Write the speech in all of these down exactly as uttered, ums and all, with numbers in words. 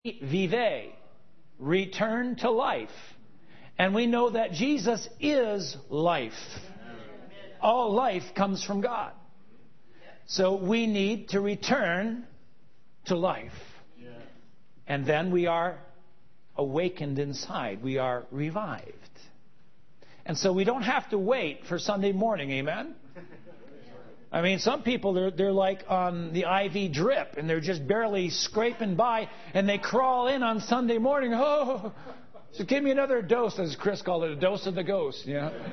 vive, return to life. And we know that Jesus is life. All life comes from God. So we need to return to life. And then we are awakened inside. We are revived. And so we don't have to wait for Sunday morning. Amen? I mean, some people, they're, they're like on the I V drip, and they're just barely scraping by, and they crawl in on Sunday morning. Oh, so give me another dose, as Chris called it, a dose of the ghost. You know?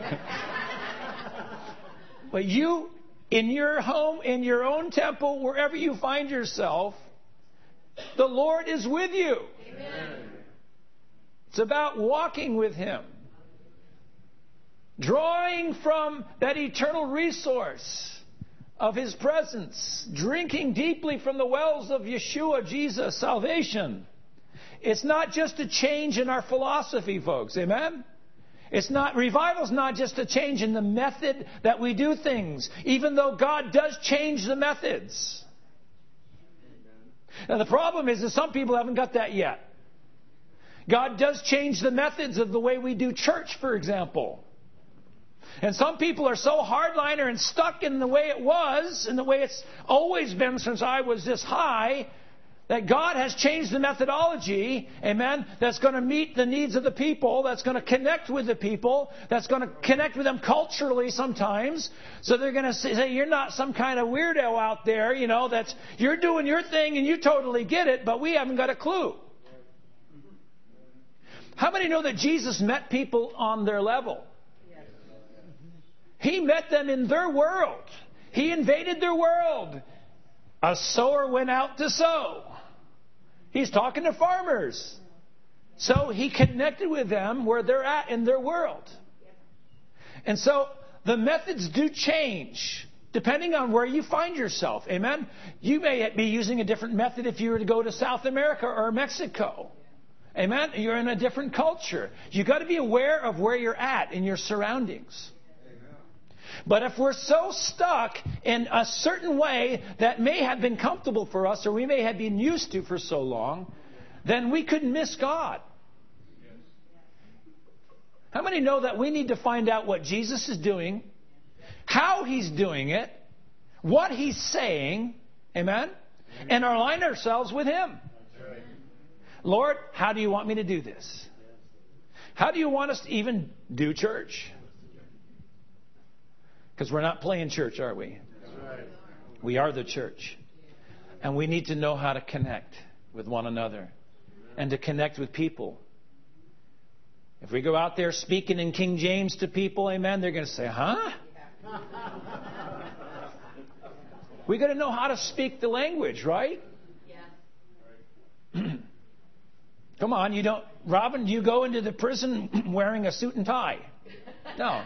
But you, in your home, in your own temple, wherever you find yourself, the Lord is with you. Amen. It's about walking with Him. Drawing from that eternal resource of His presence. Drinking deeply from the wells of Yeshua, Jesus, salvation. It's not just a change in our philosophy, folks. Amen? It's not, revival's not just a change in the method that we do things, even though God does change the methods. Now the problem is that some people haven't got that yet. God does change the methods of the way we do church, for example. And some people are so hardliner and stuck in the way it was, and the way it's always been since I was this high, that God has changed the methodology, amen, that's going to meet the needs of the people, that's going to connect with the people, that's going to connect with them culturally sometimes. So they're going to say, you're not some kind of weirdo out there, you know, that's, you're doing your thing and you totally get it, but we haven't got a clue. How many know that Jesus met people on their level? He met them in their world. He invaded their world. A sower went out to sow. He's talking to farmers. So He connected with them where they're at in their world. And so the methods do change depending on where you find yourself. Amen? You may be using a different method if you were to go to South America or Mexico. Amen? You're in a different culture. You've got to be aware of where you're at in your surroundings. But if we're so stuck in a certain way that may have been comfortable for us, or we may have been used to for so long, then we could miss God. How many know that we need to find out what Jesus is doing, how He's doing it, what He's saying, amen, and align ourselves with Him? Lord, how do you want me to do this? How do you want us to even do church? Because we're not playing church, are we? Right. We are the church. And we need to know how to connect with one another and to connect with people. If we go out there speaking in King James to people, amen, they're going to say, huh? We got to know how to speak the language, right? Yeah. Come on, you don't, Robin, do you go into the prison wearing a suit and tie? No.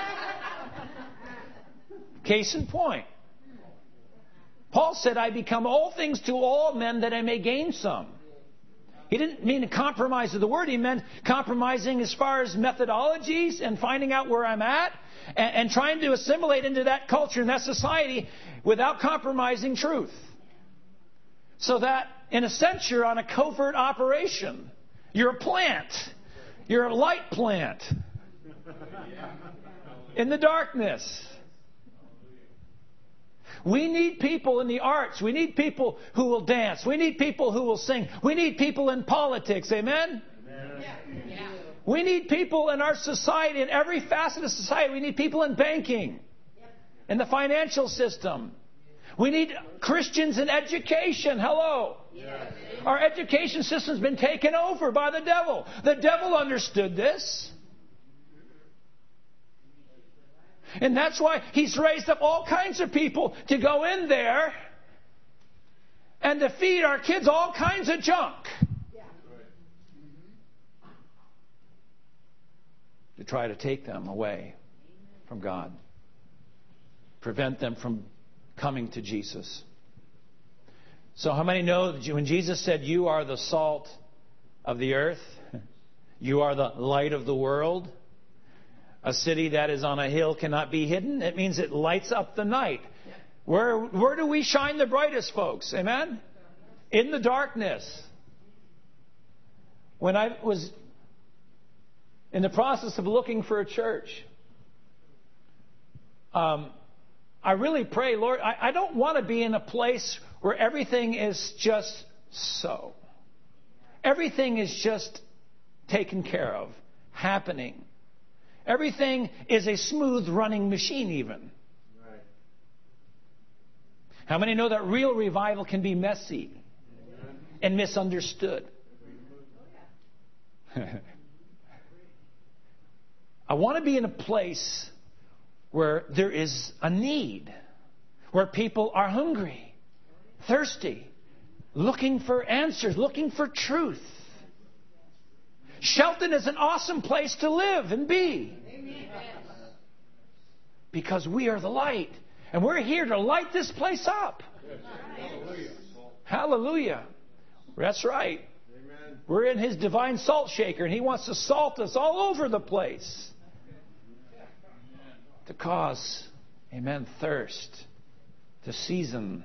Case in point. Paul said, I become all things to all men that I may gain some. He didn't mean to compromise with the word. He meant compromising as far as methodologies and finding out where I'm at and, and trying to assimilate into that culture and that society without compromising truth. So that, in a sense, you're on a covert operation. You're a plant. You're a light plant. In the darkness. We need people in the arts. We need people who will dance. We need people who will sing. We need people in politics. Amen? Amen. Yeah. Yeah. We need people in our society, in every facet of society. We need people in banking, in the financial system. We need Christians in education. Hello. Yes. Our education system's been taken over by the devil. The devil understood this. And that's why he's raised up all kinds of people to go in there and to feed our kids all kinds of junk. Yeah. To try to take them away from God. Prevent them from coming to Jesus. So how many know that when Jesus said, you are the salt of the earth, you are the light of the world, a city that is on a hill cannot be hidden. It means it lights up the night. Where, where do we shine the brightest, folks? Amen? In the darkness. when I was in the process of looking for a church, um, I really pray, Lord, I, I don't want to be in a place where everything is just so. Everything is just taken care of, happening. Everything is a smooth running machine even. Right. How many know that real revival can be messy and misunderstood? I want to be in a place where there is a need, where people are hungry, thirsty, looking for answers, looking for truth. Shelton is an awesome place to live and be. Because we are the light. And we're here to light this place up. Hallelujah. Hallelujah. That's right. Amen. We're in His divine salt shaker, and He wants to salt us all over the place. To cause, amen, thirst. To season.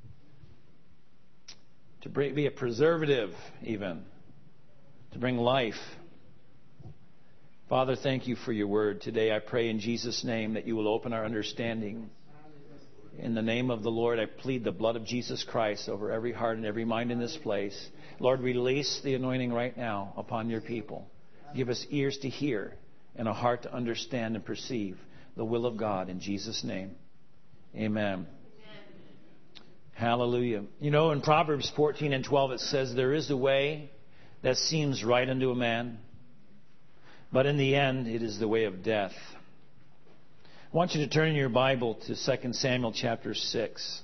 To be a preservative, even. To bring life. Father, thank you for your word. Today I pray in Jesus' name that you will open our understanding. In the name of the Lord, I plead the blood of Jesus Christ over every heart and every mind in this place. Lord, release the anointing right now upon your people. Give us ears to hear and a heart to understand and perceive the will of God in Jesus' name. Amen. Hallelujah. You know, in Proverbs fourteen and twelve it says, there is a way that seems right unto a man, but in the end it is the way of death. I want you to turn in your Bible to Second Samuel chapter six.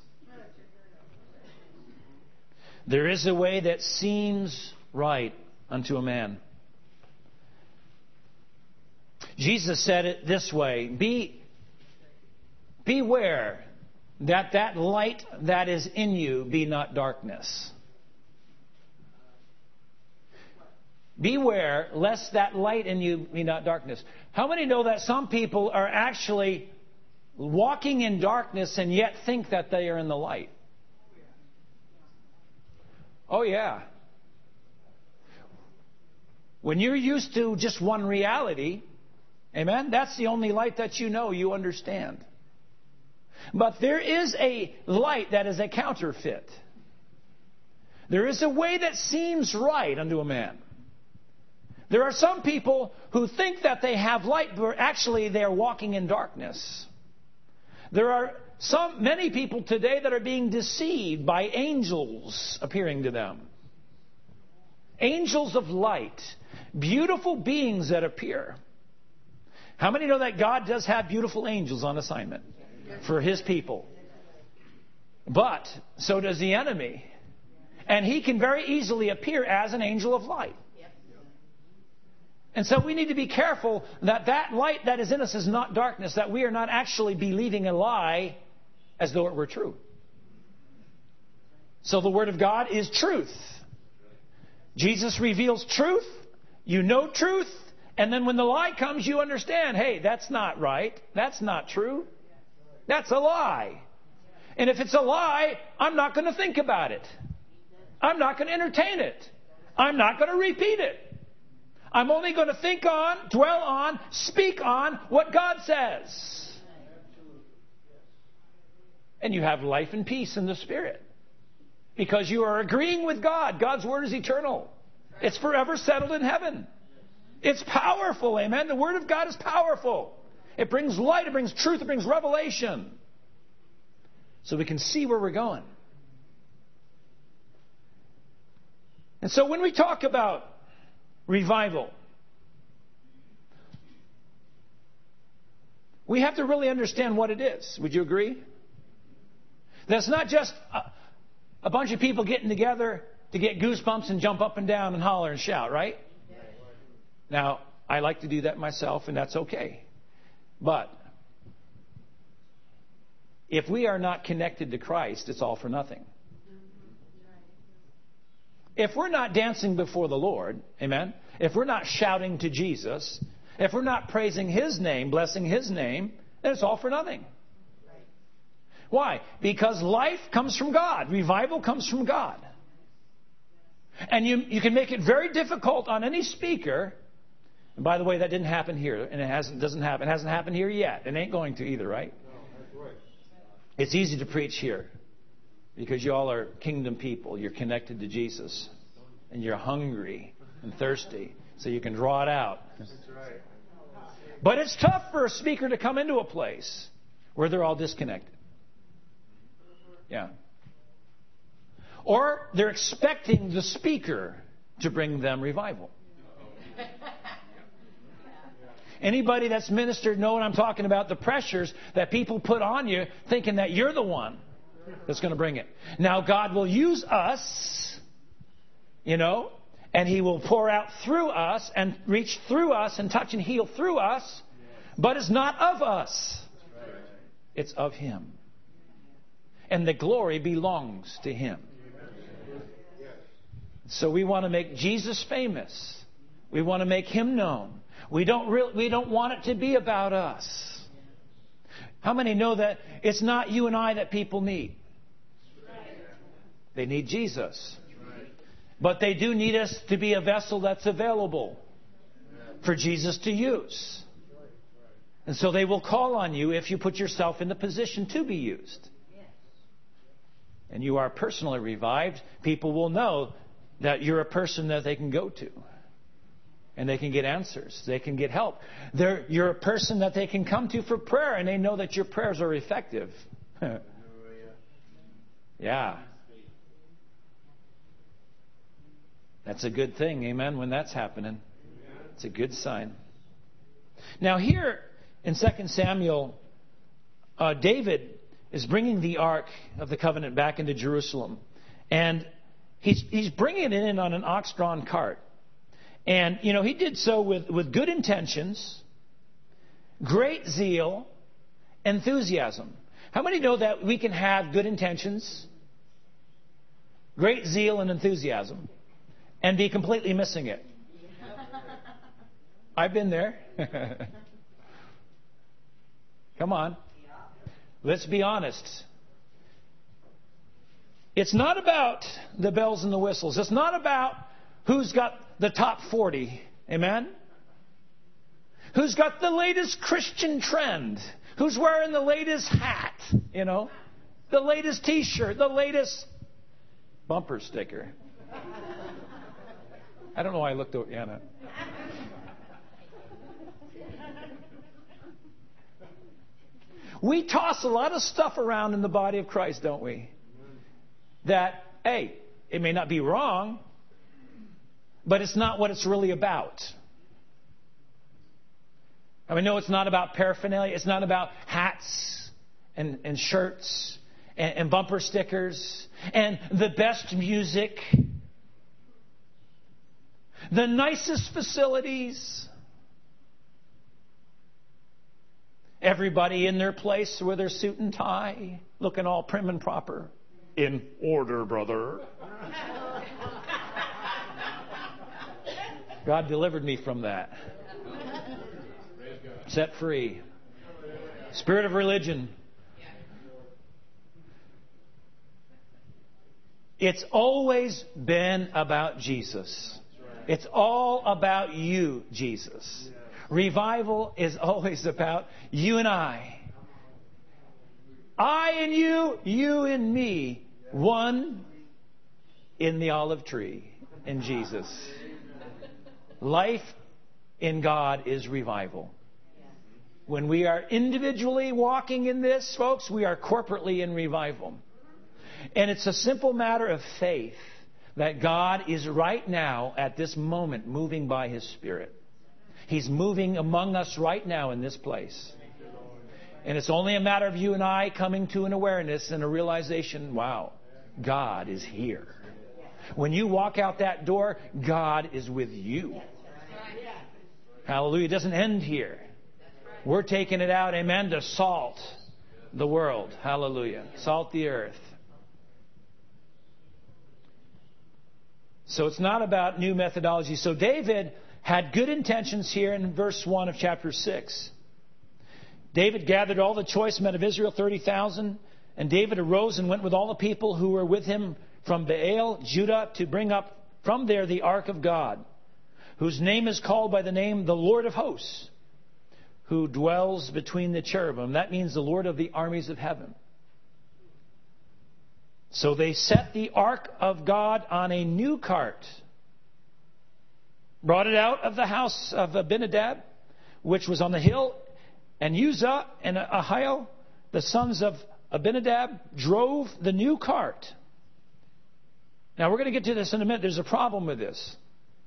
There is a way that seems right unto a man. Jesus said it this way, Be, beware that that light that is in you be not darkness. Beware lest that light in you be not darkness. How many know that some people are actually walking in darkness and yet think that they are in the light? Oh, yeah. When you're used to just one reality, amen, that's the only light that you know, you understand. But there is a light that is a counterfeit. There is a way that seems right unto a man. There are some people who think that they have light, but actually they are walking in darkness. There are some, many people today that are being deceived by angels appearing to them. Angels of light. Beautiful beings that appear. How many know that God does have beautiful angels on assignment for His people? But so does the enemy. And he can very easily appear as an angel of light. And so we need to be careful that that light that is in us is not darkness, that we are not actually believing a lie as though it were true. So the Word of God is truth. Jesus reveals truth. You know truth. And then when the lie comes, you understand, hey, that's not right. That's not true. That's a lie. And if it's a lie, I'm not going to think about it. I'm not going to entertain it. I'm not going to repeat it. I'm only going to think on, dwell on, speak on what God says. And you have life and peace in the Spirit. Because you are agreeing with God. God's Word is eternal. It's forever settled in heaven. It's powerful, amen. The Word of God is powerful. It brings light, it brings truth, it brings revelation. So we can see where we're going. And so when we talk about revival, we have to really understand what it is. Would you agree? That's not just a, a bunch of people getting together to get goosebumps and jump up and down and holler and shout, right? Now, I like to do that myself, and that's okay. But if we are not connected to Christ, it's all for nothing. If we're not dancing before the Lord, amen, if we're not shouting to Jesus, if we're not praising His name, blessing His name, then it's all for nothing. Why? Because life comes from God. Revival comes from God. And you, you can make it very difficult on any speaker. And by the way, that didn't happen here. And it hasn't, doesn't happen. It hasn't happened here yet. It ain't going to either, right? It's easy to preach here because you all are kingdom people. You're connected to Jesus. And you're hungry and thirsty. So you can draw it out. But it's tough for a speaker to come into a place where they're all disconnected. Yeah. Or they're expecting the speaker to bring them revival. Anybody that's ministered know what I'm talking about, the pressures that people put on you thinking that you're the one that's going to bring it. Now, God will use us, you know, and He will pour out through us and reach through us and touch and heal through us, but it's not of us. It's of Him. And the glory belongs to Him. So we want to make Jesus famous. We want to make Him known. We don't really, we don't want it to be about us. How many know that it's not you and I that people need? They need Jesus. But they do need us to be a vessel that's available for Jesus to use. And so they will call on you if you put yourself in the position to be used. And you are personally revived, people will know that you're a person that they can go to. And they can get answers. They can get help. They're, you're a person that they can come to for prayer, and they know that your prayers are effective. Yeah. That's a good thing, amen, when that's happening. It's a good sign. Now here in Second Samuel, uh, David is bringing the Ark of the Covenant back into Jerusalem. And he's, he's bringing it in on an ox-drawn cart. And, you know, he did so with, with good intentions, great zeal, enthusiasm. How many know that we can have good intentions, great zeal and enthusiasm, and be completely missing it? I've been there. Come on. Let's be honest. It's not about the bells and the whistles. It's not about who's got the top forty. Amen? Who's got the latest Christian trend? Who's wearing the latest hat? You know? The latest t-shirt. The latest bumper sticker. I don't know why I looked over Anna. We toss a lot of stuff around in the body of Christ, don't we? That, hey, it may not be wrong, but it's not what it's really about. I mean, no, it's not about paraphernalia. It's not about hats and, and shirts and, and bumper stickers and the best music, the nicest facilities, everybody in their place with their suit and tie, looking all prim and proper. In order, brother. God delivered me from that. Set free. Spirit of religion. It's always been about Jesus. It's all about you, Jesus. Revival is always about you and I. I and you, you and me, one in the olive tree in Jesus. Life in God is revival. When we are individually walking in this, folks, we are corporately in revival. And it's a simple matter of faith that God is right now, at this moment, moving by His Spirit. He's moving among us right now in this place. And it's only a matter of you and I coming to an awareness and a realization, wow, God is here. When you walk out that door, God is with you. Hallelujah. It doesn't end here. We're taking it out, amen, to salt the world. Hallelujah. Salt the earth. So it's not about new methodology. So David had good intentions here in verse one of chapter six. David gathered all the choice men of Israel, thirty thousand. And David arose and went with all the people who were with him from Baal, Judah, to bring up from there the ark of God, whose name is called by the name the Lord of hosts, who dwells between the cherubim. That means the Lord of the armies of heaven. So they set the ark of God on a new cart, brought it out of the house of Abinadab, which was on the hill, and Uzzah and Ahio, the sons of Abinadab, drove the new cart. Now we're going to get to this in a minute. There's a problem with this.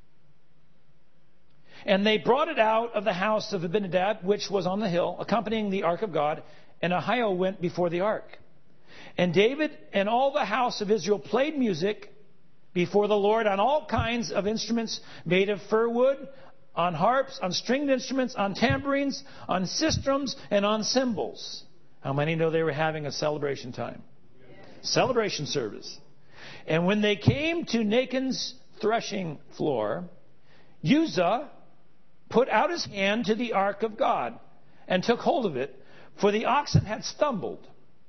And they brought it out of the house of Abinadab, which was on the hill, accompanying the ark of God, and Ahio went before the ark. And David and all the house of Israel played music before the Lord on all kinds of instruments made of fir wood, on harps, on stringed instruments, on tambourines, on sistrums, and on cymbals. How many know they were having a celebration time? Yes. Celebration service. And when they came to Nachon's threshing floor, Uzzah put out his hand to the ark of God and took hold of it, for the oxen had stumbled.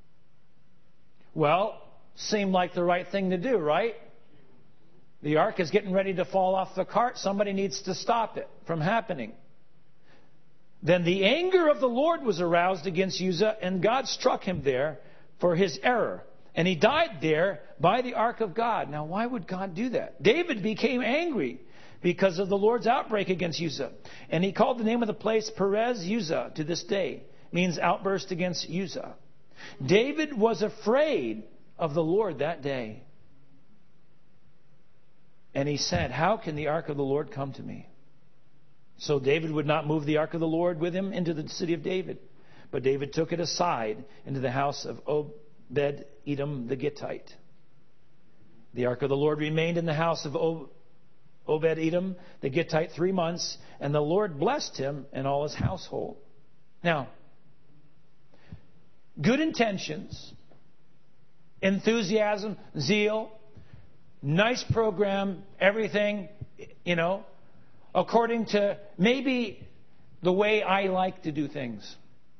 Well, seemed like the right thing to do, right? The ark is getting ready to fall off the cart. Somebody needs to stop it from happening. Then the anger of the Lord was aroused against Uzzah, and God struck him there for his error. And he died there by the ark of God. Now, why would God do that? David became angry because of the Lord's outbreak against Uzzah. And he called the name of the place Perez Uzzah to this day. Means outburst against Uzzah. David was afraid of the Lord that day. And he said, how can the ark of the Lord come to me? So David would not move the ark of the Lord with him into the city of David. But David took it aside into the house of Obed-Edom the Gittite. The ark of the Lord remained in the house of Obed-Edom the Gittite three months, and the Lord blessed him and all his household. Now, good intentions, enthusiasm, zeal, nice program, everything, you know, according to maybe the way I like to do things.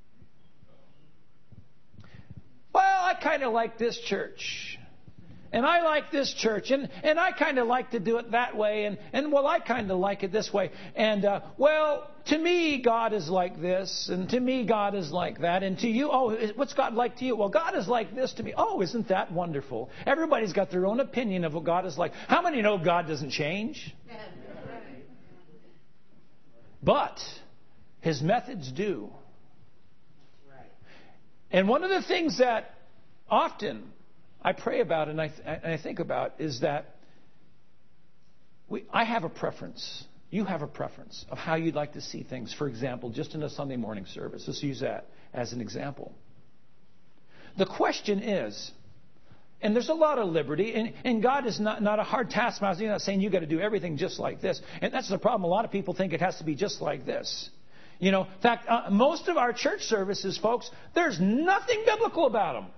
Well, I kind of like this church. And I like this church. And, and I kind of like to do it that way. And, and well, I kind of like it this way. And, uh, well, to me, God is like this. And to me, God is like that. And to you, oh, what's God like to you? Well, God is like this to me. Oh, isn't that wonderful? Everybody's got their own opinion of what God is like. How many know God doesn't change? But His methods do. And one of the things that often I pray about and I, th- and I think about is that we, I have a preference. You have a preference of how you'd like to see things. For example, just in a Sunday morning service. Let's use that as an example. The question is, and there's a lot of liberty, and, and God is not, not a hard taskmaster. He's not saying you've got to do everything just like this. And that's the problem. A lot of people think it has to be just like this. You know, in fact, uh, most of our church services, folks, there's nothing biblical about them.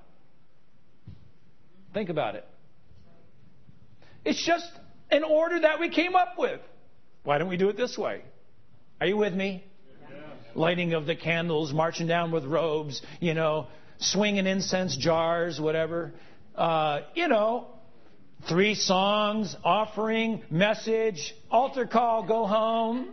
Think about it. It's just an order that we came up with. Why don't we do it this way? Are you with me? Yeah. Lighting of the candles, marching down with robes, you know, swinging incense jars, whatever. Uh, you know, three songs, offering, message, altar call, go home.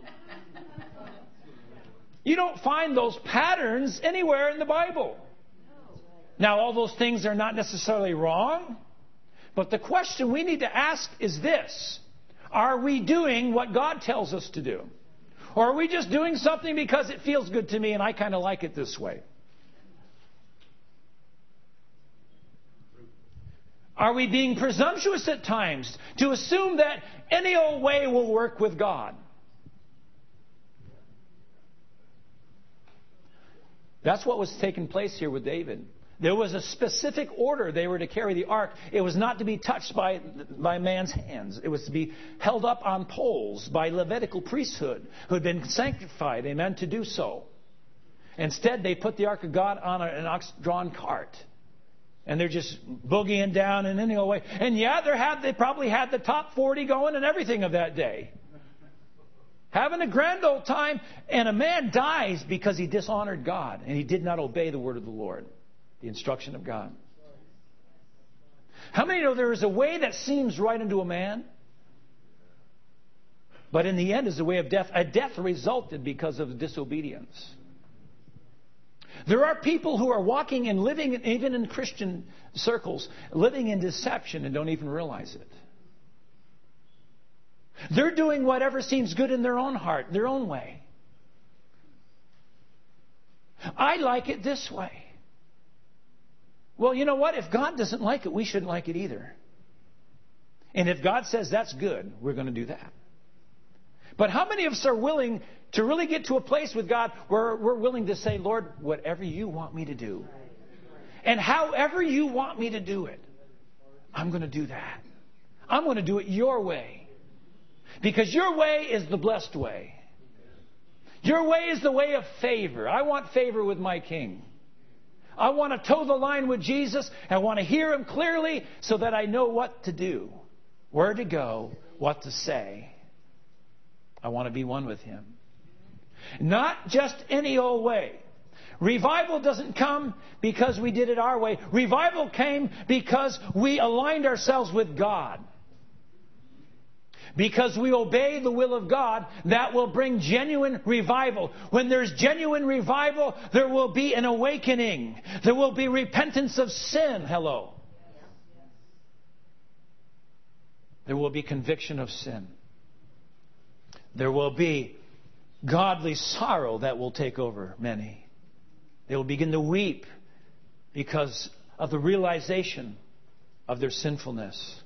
You don't find those patterns anywhere in the Bible. Now, all those things are not necessarily wrong, but the question we need to ask is this. Are we doing what God tells us to do? Or are we just doing something because it feels good to me and I kind of like it this way? Are we being presumptuous at times to assume that any old way will work with God? That's what was taking place here with David. There was a specific order they were to carry the ark. It was not to be touched by, by man's hands. It was to be held up on poles by Levitical priesthood who had been sanctified, amen, to do so. Instead, they put the ark of God on a, an ox-drawn cart. And they're just boogieing down in any old way. And yeah, they had they probably had the top forty going and everything of that day. Having a grand old time, and a man dies because he dishonored God and he did not obey the word of the Lord, the instruction of God. How many know there is a way that seems right unto a man, But in the end is the way of death. A death resulted because of disobedience. There are people who are walking and living, even in Christian circles, living in deception and don't even realize it. They're doing whatever seems good in their own heart, their own way. I like it this way. Well, you know what? If God doesn't like it, we shouldn't like it either. And if God says that's good, we're going to do that. But how many of us are willing to really get to a place with God where we're willing to say, Lord, whatever you want me to do, and however you want me to do it, I'm going to do that. I'm going to do it your way. Because your way is the blessed way. Your way is the way of favor. I want favor with my King. I want to toe the line with Jesus. I want to hear Him clearly so that I know what to do, where to go, what to say. I want to be one with Him. Not just any old way. Revival doesn't come because we did it our way. Revival came because we aligned ourselves with God. Because we obey the will of God, that will bring genuine revival. When there's genuine revival, there will be an awakening. There will be repentance of sin. Hello. There will be conviction of sin. There will be godly sorrow that will take over many. They will begin to weep because of the realization of their sinfulness.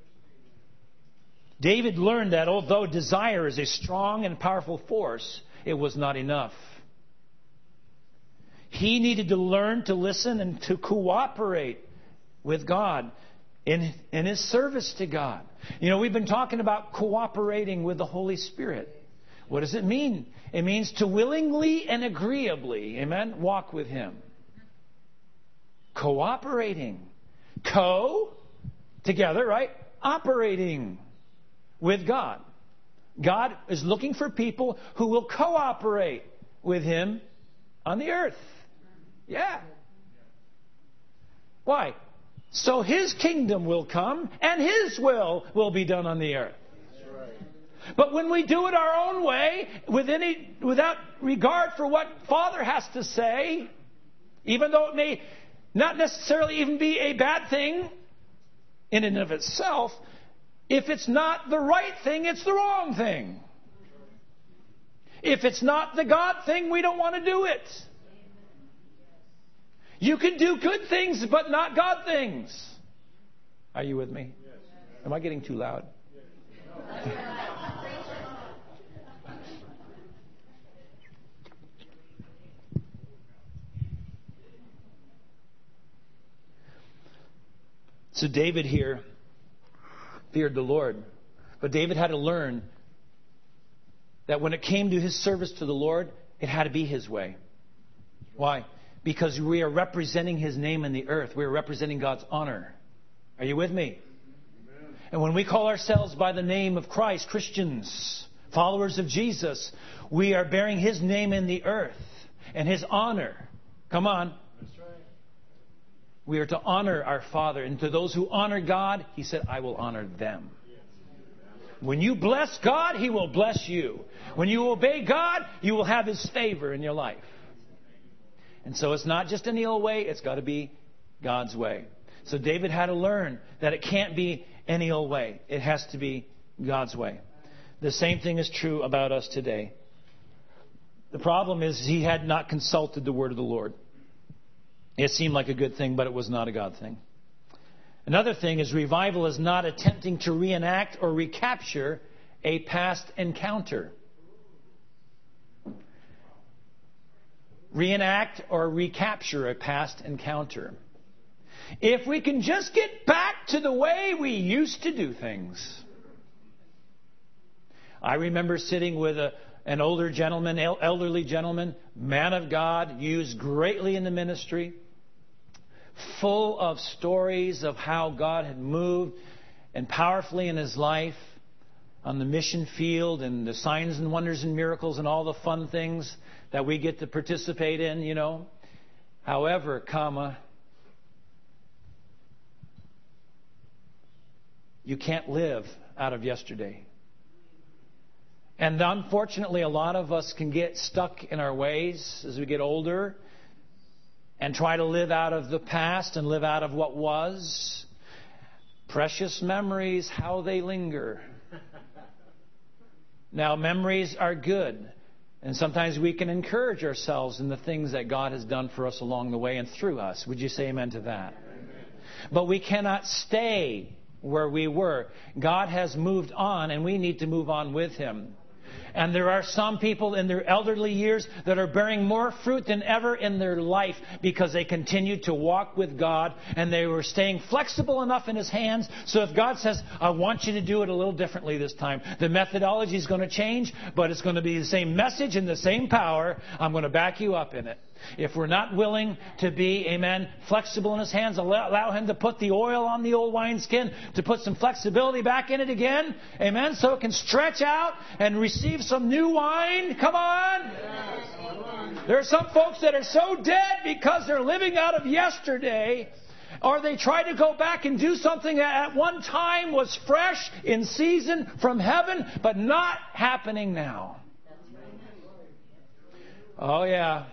David learned that although desire is a strong and powerful force, it was not enough. He needed to learn to listen and to cooperate with God in, in His service to God. You know, we've been talking about cooperating with the Holy Spirit. What does it mean? It means to willingly and agreeably, amen, walk with Him. Cooperating. Co, together, right? Operating with God. God is looking for people who will cooperate with Him on the earth. Yeah. Why? So His kingdom will come and His will will be done on the earth. But when we do it our own way, with any, without regard for what Father has to say, even though it may not necessarily even be a bad thing in and of itself, if it's not the right thing, it's the wrong thing. If it's not the God thing, we don't want to do it. You can do good things, but not God things. Are you with me? Am I getting too loud? So David here feared the Lord. But David had to learn that when it came to his service to the Lord, it had to be His way. Why? Because we are representing His name in the earth. We are representing God's honor. Are you with me? Amen. And when we call ourselves by the name of Christ, Christians, followers of Jesus, we are bearing His name in the earth and His honor. Come on. We are to honor our Father. And to those who honor God, He said, I will honor them. When you bless God, He will bless you. When you obey God, you will have His favor in your life. And so it's not just any old way. It's got to be God's way. So David had to learn that it can't be any old way. It has to be God's way. The same thing is true about us today. The problem is he had not consulted the word of the Lord. It seemed like a good thing, but it was not a God thing. Another thing is revival is not attempting to reenact or recapture a past encounter. Reenact or recapture a past encounter. If we can just get back to the way we used to do things. I remember sitting with a, an older gentleman, elderly gentleman, man of God, used greatly in the ministry, full of stories of how God had moved and powerfully in his life on the mission field and the signs and wonders and miracles and all the fun things that we get to participate in, you know. However, comma, you can't live out of yesterday. And unfortunately, a lot of us can get stuck in our ways as we get older and try to live out of the past and live out of what was. Precious memories, how they linger. Now, memories are good. And sometimes we can encourage ourselves in the things that God has done for us along the way and through us. Would you say amen to that? Amen. But we cannot stay where we were. God has moved on, and we need to move on with Him. And there are some people in their elderly years that are bearing more fruit than ever in their life because they continued to walk with God and they were staying flexible enough in His hands. So if God says, I want you to do it a little differently this time, the methodology is going to change, but it's going to be the same message and the same power. I'm going to back you up in it. If we're not willing to be, amen, flexible in His hands, allow, allow Him to put the oil on the old wineskin, to put some flexibility back in it again, amen, so it can stretch out and receive some new wine. Come on. Yes. There are some folks that are so dead because they're living out of yesterday, or they try to go back and do something that at one time was fresh, in season, from heaven, but not happening now. Oh, yeah.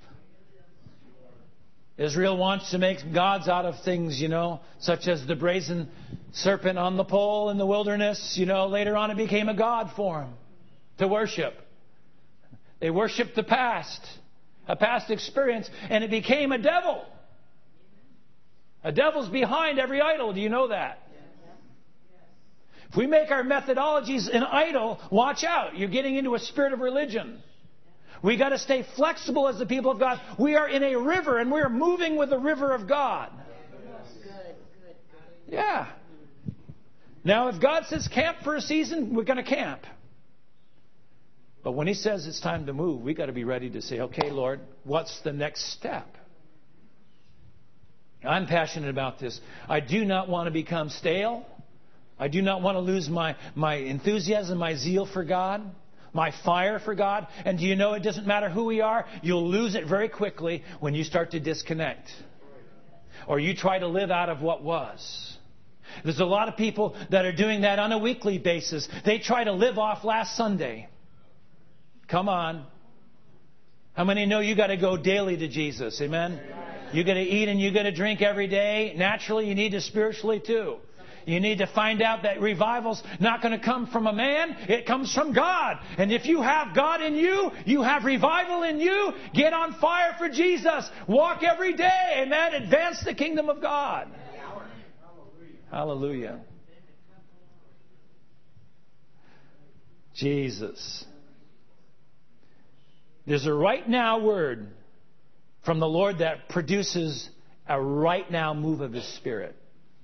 Israel wants to make gods out of things, you know, such as the brazen serpent on the pole in the wilderness. You know, later on it became a god for them to worship. They worshiped the past, a past experience, and it became a devil. A devil's behind every idol. Do you know that? If we make our methodologies an idol, watch out. You're getting into a spirit of religion. We got to stay flexible as the people of God. We are in a river, and we are moving with the river of God. Yeah. Now, if God says camp for a season, we're going to camp. But when He says it's time to move, we got to be ready to say, okay, Lord, what's the next step? I'm passionate about this. I do not want to become stale. I do not want to lose my, my enthusiasm, my zeal for God, my fire for God. And do you know it doesn't matter who we are, you'll lose it very quickly when you start to disconnect. Or you try to live out of what was. There's a lot of people that are doing that on a weekly basis. They try to live off last Sunday. Come on. How many know you got to go daily to Jesus? Amen? You got to eat and you got to drink every day. Naturally, you need to spiritually too. You need to find out that revival's not going to come from a man. It comes from God. And if you have God in you, you have revival in you. Get on fire for Jesus. Walk every day. Amen. Advance the kingdom of God. Hallelujah. Jesus. There's a right now word from the Lord that produces a right now move of His Spirit.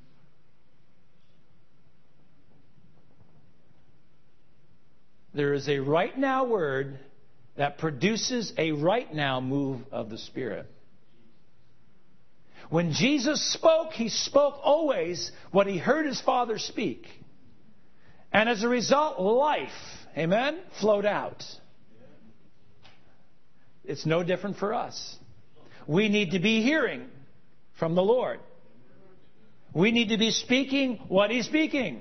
There is a right now word that produces a right now move of the Spirit. When Jesus spoke, He spoke always what He heard His Father speak. And as a result, life, amen, flowed out. It's no different for us. We need to be hearing from the Lord. We need to be speaking what He's speaking.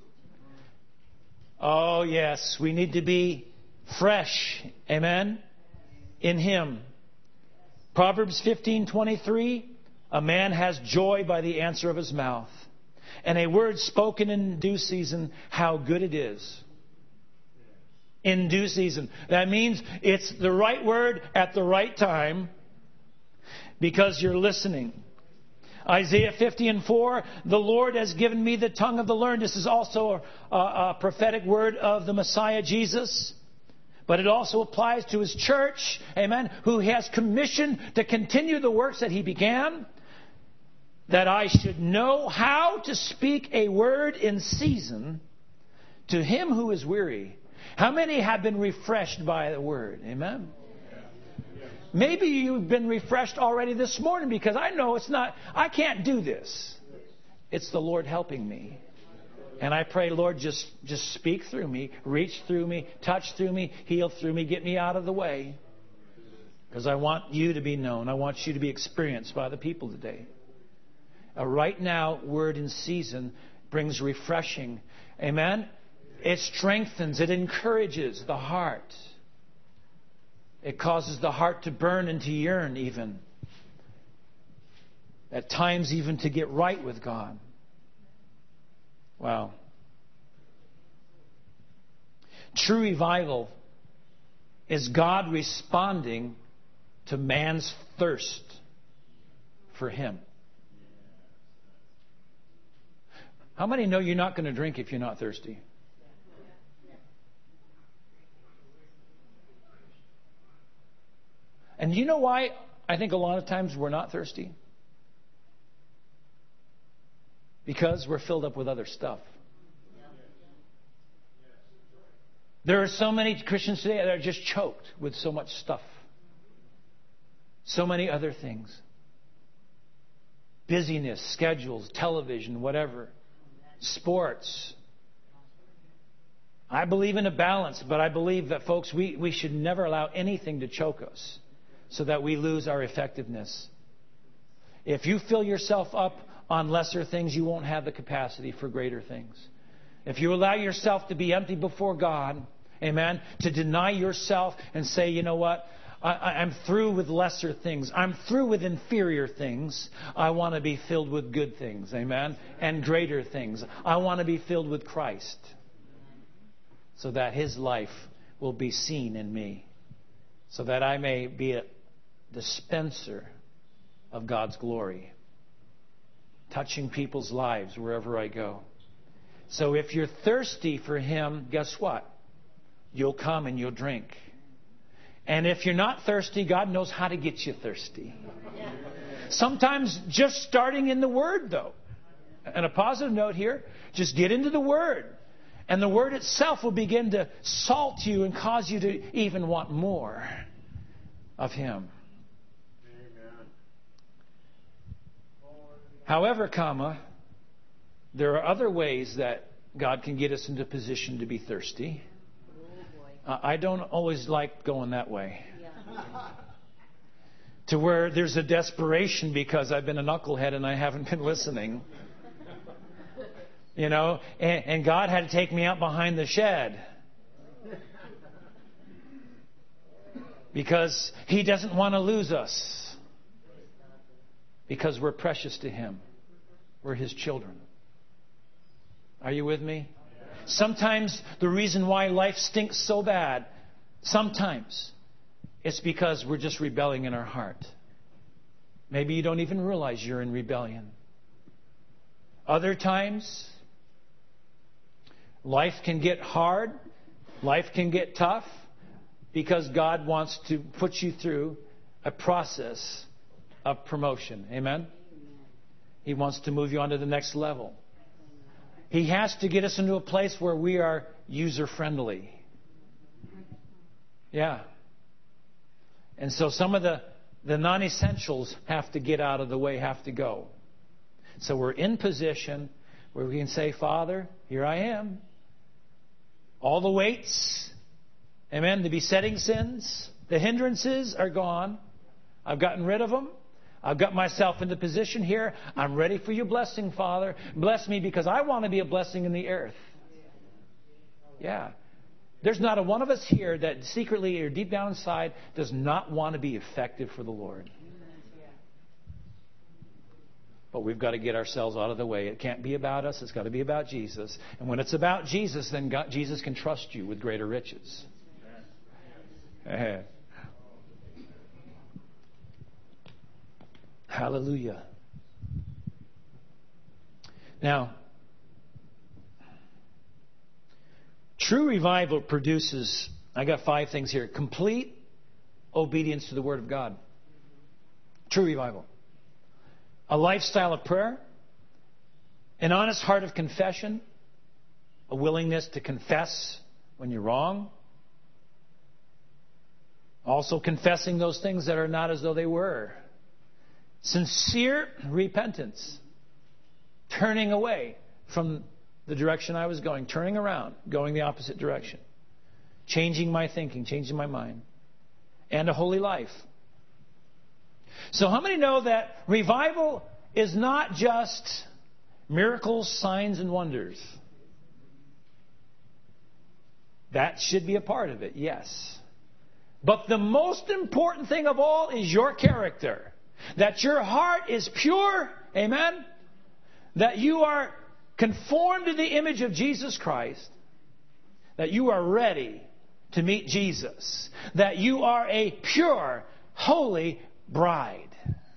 Oh, yes, we need to be fresh, amen, in Him. Proverbs fifteen twenty-three, a man has joy by the answer of his mouth, and a word spoken in due season, how good it is. In due season. That means it's the right word at the right time because you're listening. Isaiah fifty and four, the Lord has given me the tongue of the learned. This is also a, a prophetic word of the Messiah Jesus. But it also applies to His church, amen, who He has commissioned to continue the works that He began. That I should know how to speak a word in season to him who is weary. How many have been refreshed by the word? Amen. Maybe you've been refreshed already this morning because I know it's not, I can't do this. It's the Lord helping me. And I pray, Lord, just, just speak through me, reach through me, touch through me, heal through me, get me out of the way. Because I want you to be known. I want you to be experienced by the people today. A right now word in season brings refreshing. Amen? It strengthens, it encourages the heart. It causes the heart to burn and to yearn even. At times even to get right with God. Wow. True revival is God responding to man's thirst for Him. How many know you're not going to drink if you're not thirsty? And you know why I think a lot of times we're not thirsty? Because we're filled up with other stuff. There are so many Christians today that are just choked with so much stuff. So many other things. Busyness, schedules, television, whatever. Sports. I believe in a balance, but I believe that, folks, we, we should never allow anything to choke us so that we lose our effectiveness. If you fill yourself up on lesser things, you won't have the capacity for greater things. If you allow yourself to be empty before God, amen, to deny yourself and say, you know what, I, I'm through with lesser things. I'm through with inferior things. I want to be filled with good things, amen, and greater things. I want to be filled with Christ so that His life will be seen in me, so that I may be a dispenser of God's glory, touching people's lives wherever I go. So if you're thirsty for Him, guess what? You'll come and you'll drink. And if you're not thirsty, God knows how to get you thirsty. Sometimes just starting in the Word, though. And a positive note here, just get into the Word. And the Word itself will begin to salt you and cause you to even want more of Him. However, comma, there are other ways that God can get us into a position to be thirsty. Uh, I don't always like going that way. Yeah. To where there's a desperation because I've been a knucklehead and I haven't been listening. You know, and, and God had to take me out behind the shed. Because He doesn't want to lose us. Because we're precious to Him. We're His children. Are you with me? Sometimes the reason why life stinks so bad, sometimes it's because we're just rebelling in our heart. Maybe you don't even realize you're in rebellion. Other times, life can get hard. Life can get tough because God wants to put you through a process of promotion. Amen? He wants to move you on to the next level. He has to get us into a place where we are user-friendly. Yeah. And so some of the, the non-essentials have to get out of the way, have to go. So we're in position where we can say, Father, here I am. All the weights, amen, the besetting sins, the hindrances are gone. I've gotten rid of them. I've got myself in the position here. I'm ready for your blessing, Father. Bless me because I want to be a blessing in the earth. Yeah. There's not a one of us here that secretly or deep down inside does not want to be effective for the Lord. But we've got to get ourselves out of the way. It can't be about us. It's got to be about Jesus. And when it's about Jesus, then God, Jesus can trust you with greater riches. Hallelujah. Now, true revival produces, I got five things here. Complete obedience to the Word of God. True revival. A lifestyle of prayer. An honest heart of confession. A willingness to confess when you're wrong. Also confessing those things that are not as though they were. Sincere repentance. Turning away from the direction I was going. Turning around. Going the opposite direction. Changing my thinking. Changing my mind. And a holy life. So how many know that revival is not just miracles, signs, and wonders? That should be a part of it, yes. But the most important thing of all is your character. That your heart is pure, amen? That you are conformed to the image of Jesus Christ. That you are ready to meet Jesus. That you are a pure, holy bride.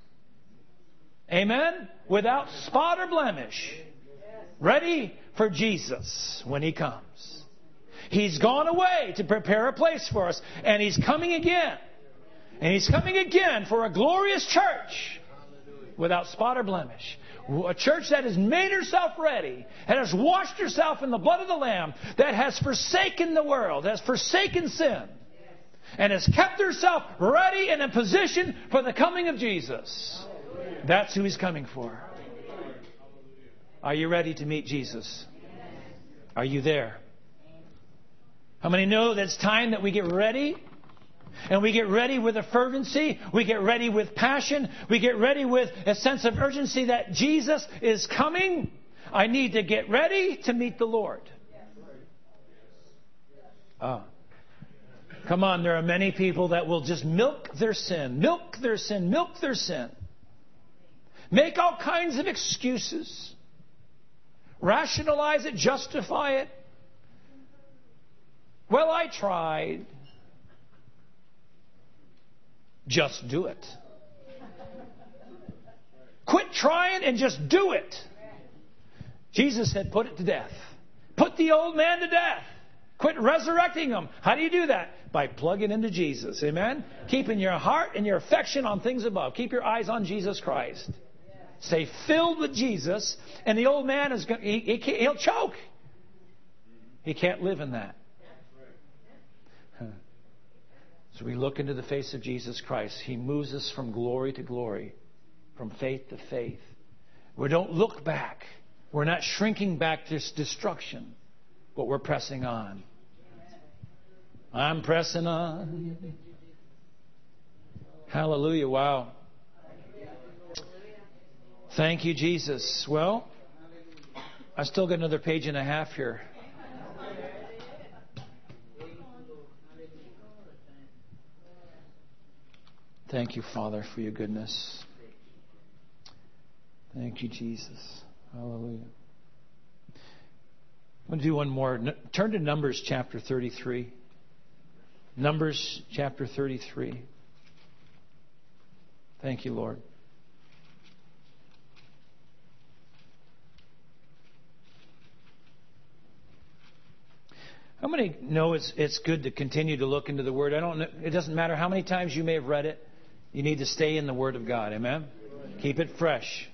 Amen? Without spot or blemish. Ready for Jesus when He comes. He's gone away to prepare a place for us. And He's coming again. And He's coming again for a glorious church. Without spot or blemish. A church that has made herself ready, that has washed herself in the blood of the Lamb, that has forsaken the world, has forsaken sin, and has kept herself ready and in position for the coming of Jesus. That's who He's coming for. Are you ready to meet Jesus? Are you there? How many know that it's time that we get ready? And we get ready with a fervency. We get ready with passion. We get ready with a sense of urgency that Jesus is coming. I need to get ready to meet the Lord. Oh. Come on, there are many people that will just milk their sin, milk their sin, milk their sin. Make all kinds of excuses. Rationalize it, justify it. Well, I tried. Just do it. Quit trying and just do it. Jesus said, put it to death. Put the old man to death. Quit resurrecting him. How do you do that? By plugging into Jesus. Amen? Keeping your heart and your affection on things above. Keep your eyes on Jesus Christ. Stay filled with Jesus. And the old man, is going, he, he, he'll choke. He can't live in that. So we look into the face of Jesus Christ. He moves us from glory to glory, from faith to faith. We don't look back. We're not shrinking back to destruction, but we're pressing on. I'm pressing on. Hallelujah. Wow. Thank you, Jesus. Well, I still got another page and a half here. Thank you, Father, for your goodness. Thank you, Jesus. Hallelujah. I'm going to do one more. Turn to Numbers chapter thirty-three. Numbers chapter thirty-three. Thank you, Lord. How many know it's it's good to continue to look into the Word? I don't know, it doesn't matter how many times you may have read it. You need to stay in the Word of God. Amen? Keep it fresh.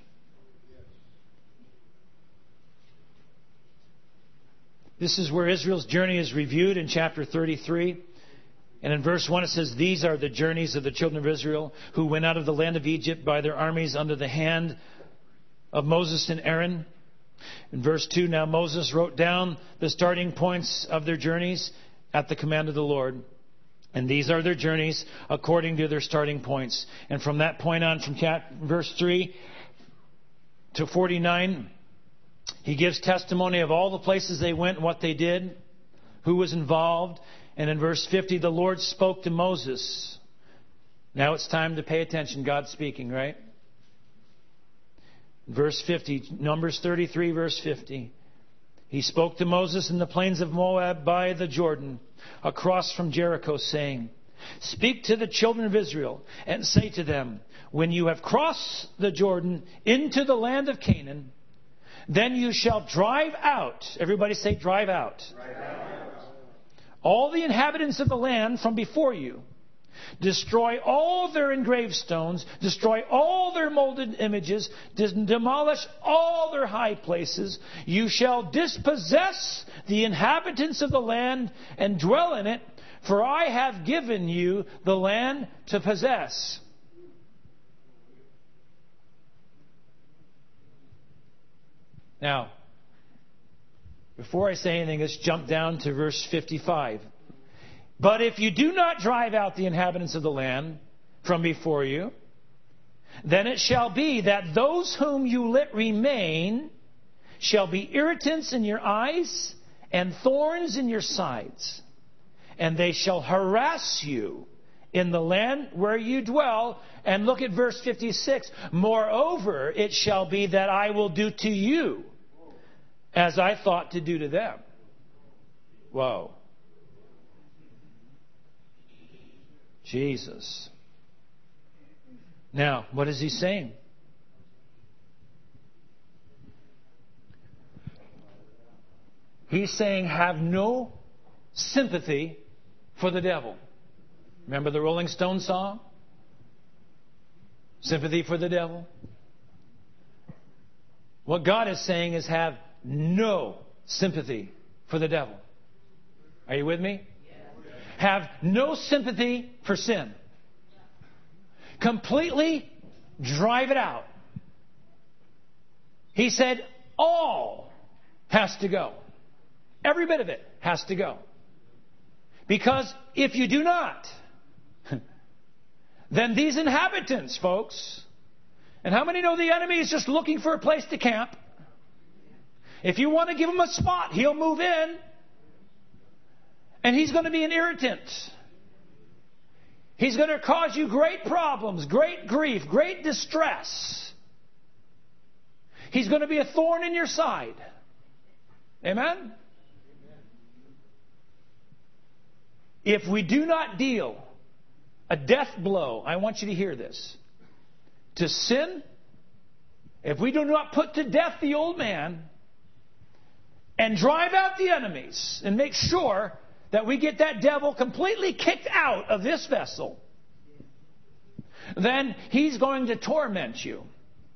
This is where Israel's journey is reviewed in chapter thirty-three. And in verse one it says, "These are the journeys of the children of Israel who went out of the land of Egypt by their armies under the hand of Moses and Aaron." In verse two, "Now Moses wrote down the starting points of their journeys at the command of the Lord. And these are their journeys according to their starting points." And from that point on, from verse three to forty-nine, he gives testimony of all the places they went and what they did, who was involved. And in verse fifty, the Lord spoke to Moses. Now it's time to pay attention. God's speaking, right? Verse fifty, Numbers thirty-three, verse fifty. "He spoke to Moses in the plains of Moab by the Jordan, across from Jericho, saying, 'Speak to the children of Israel and say to them, when you have crossed the Jordan into the land of Canaan, then you shall drive out,'" everybody say drive out, drive out, "'all the inhabitants of the land from before you. Destroy all their engraved stones, destroy all their molded images, demolish all their high places. You shall dispossess the inhabitants of the land and dwell in it, for I have given you the land to possess.'" Now, before I say anything, let's jump down to verse fifty-five. "But if you do not drive out the inhabitants of the land from before you, then it shall be that those whom you let remain shall be irritants in your eyes and thorns in your sides. and they shall harass you in the land where you dwell. And look at verse fifty-six. Moreover, it shall be that I will do to you as I thought to do to them. Whoa. Jesus. Now, what is he saying? He's saying, have no sympathy for the devil. Remember the Rolling Stones song? Sympathy for the devil. What God is saying is have no sympathy for the devil. Are you with me? Yes. Have no sympathy for sin. Completely drive it out. He said all has to go. Every bit of it has to go. Because if you do not, then these inhabitants, folks, and how many know the enemy is just looking for a place to camp? If you want to give him a spot, he'll move in. And he's going to be an irritant. He's going to cause you great problems, great grief, great distress. He's going to be a thorn in your side. Amen? If we do not deal a death blow, I want you to hear this, to sin, if we do not put to death the old man and drive out the enemies and make sure that we get that devil completely kicked out of this vessel, then he's going to torment you.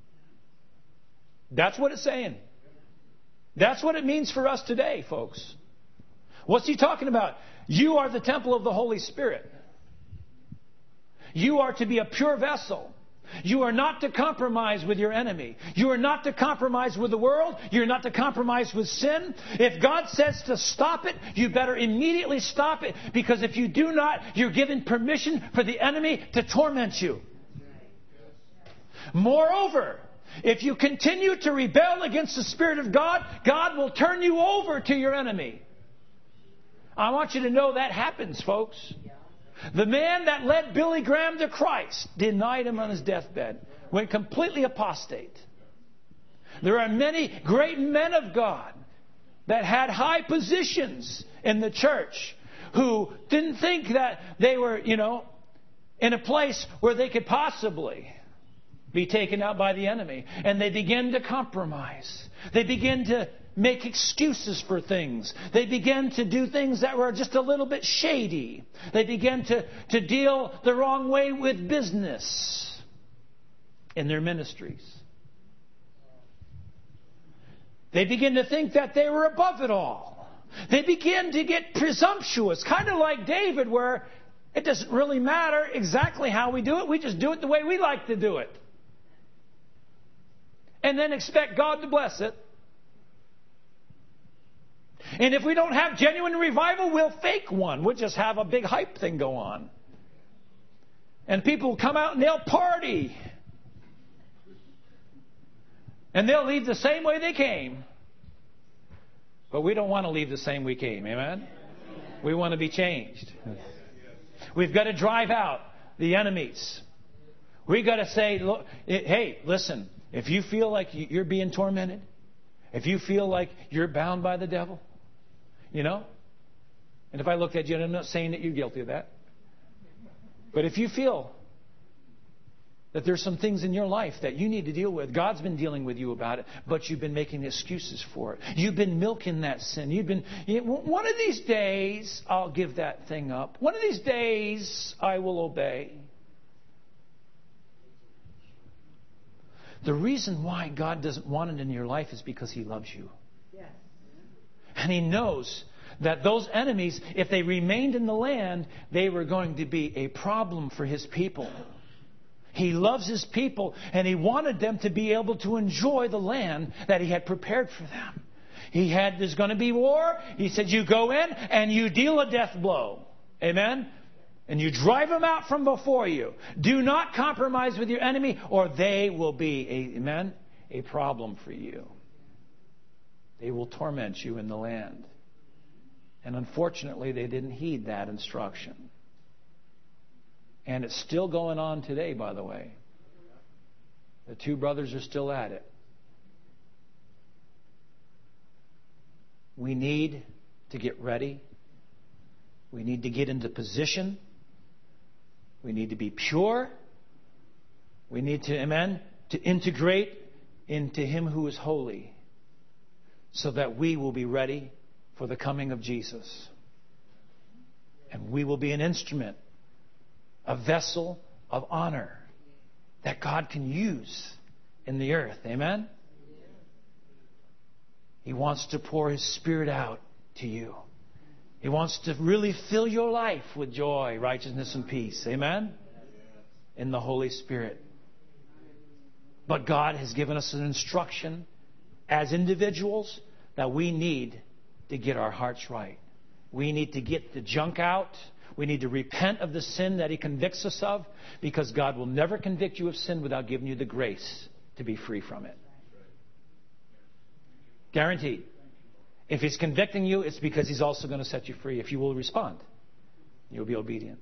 That's what it's saying. That's what it means for us today, folks. What's he talking about? You are the temple of the Holy Spirit. You are to be a pure vessel. You are not to compromise with your enemy. You are not to compromise with the world. You're not to compromise with sin. If God says to stop it, you better immediately stop it. Because if you do not, you're giving permission for the enemy to torment you. Moreover, if you continue to rebel against the Spirit of God, God will turn you over to your enemy. I want you to know that happens, folks. The man that led Billy Graham to Christ denied him on his deathbed, went completely apostate. There are many great men of God that had high positions in the church who didn't think that they were, you know, in a place where they could possibly be taken out by the enemy. And they began to compromise. They began to make excuses for things. They began to do things that were just a little bit shady. They began to, to deal the wrong way with business in their ministries. They began to think that they were above it all. They began to get presumptuous, kind of like David, where it doesn't really matter exactly how we do it. We just do it the way we like to do it. And then expect God to bless it. And if we don't have genuine revival, we'll fake one. We'll just have a big hype thing go on. And people will come out and they'll party. And they'll leave the same way they came. But we don't want to leave the same we came. Amen? We want to be changed. We've got to drive out the enemies. We've got to say, look, hey, listen, if you feel like you're being tormented, if you feel like you're bound by the devil, you know, and if I looked at you, and I'm not saying that you're guilty of that, but if you feel that there's some things in your life that you need to deal with, God's been dealing with you about it, but you've been making excuses for it. You've been milking that sin. You've been, you know, one of these days, I'll give that thing up. One of these days, I will obey. The reason why God doesn't want it in your life is because He loves you. Yes. And He knows that those enemies, if they remained in the land, they were going to be a problem for His people. He loves His people, and He wanted them to be able to enjoy the land that He had prepared for them. He had, there's going to be war. He said, you go in and you deal a death blow. Amen? And you drive them out from before you. Do not compromise with your enemy, or they will be, a, amen, a problem for you. They will torment you in the land. And unfortunately, they didn't heed that instruction. And it's still going on today, by the way. The two brothers are still at it. We need to get ready. We need to get into position. We need to be pure. We need to, amen, to integrate into Him who is holy, so that we will be ready for the coming of Jesus. And we will be an instrument, a vessel of honor that God can use in the earth. Amen? He wants to pour His Spirit out to you. He wants to really fill your life with joy, righteousness, and peace. Amen? In the Holy Spirit. But God has given us an instruction as individuals that we need to get our hearts right. We need to get the junk out. We need to repent of the sin that He convicts us of, because God will never convict you of sin without giving you the grace to be free from it. Guaranteed. If He's convicting you, it's because He's also going to set you free if you will respond. You'll be obedient.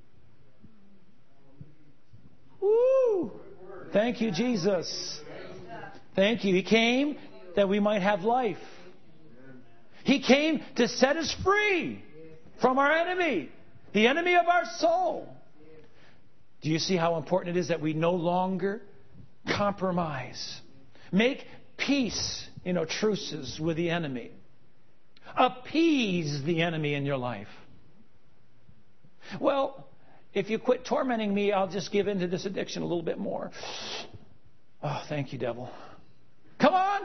Woo! Thank you, Jesus. Thank you. He came that we might have life. He came to set us free from our enemy, the enemy of our soul. Do you see how important it is that we no longer compromise? Make peace, you know, truces with the enemy. Appease the enemy in your life. Well, if you quit tormenting me, I'll just give in to this addiction a little bit more. Oh, thank you, devil. Come on.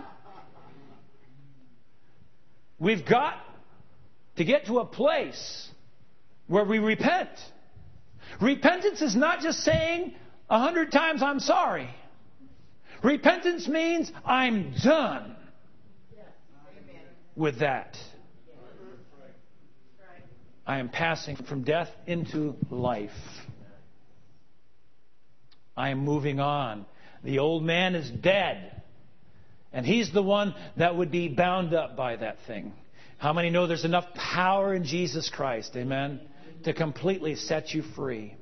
We've got to get to a place where we repent. Repentance is not just saying a hundred times I'm sorry. Repentance means I'm done with that. I am passing from death into life. I am moving on. The old man is dead. And he's the one that would be bound up by that thing. How many know there's enough power in Jesus Christ, amen, to completely set you free?